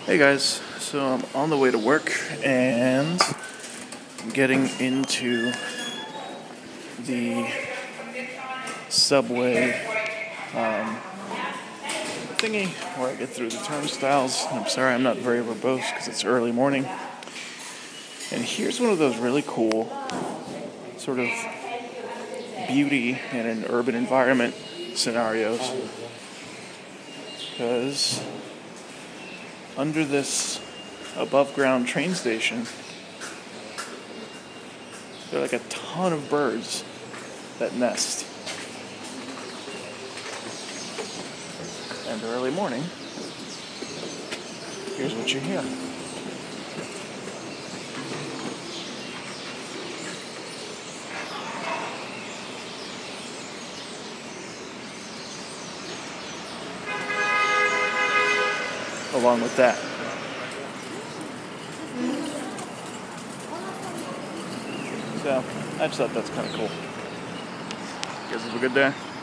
Hey guys, so I'm on the way to work and I'm getting into the subway thingy where I get through the turnstiles. And I'm sorry I'm not very verbose because it's early morning. And here's one of those really cool sort of beauty in an urban environment scenarios. Because under this above ground train station, there are like a ton of birds that nest. And early morning, here's what you hear. Along with that. So, I just thought that's kind of cool. You guys have a good day.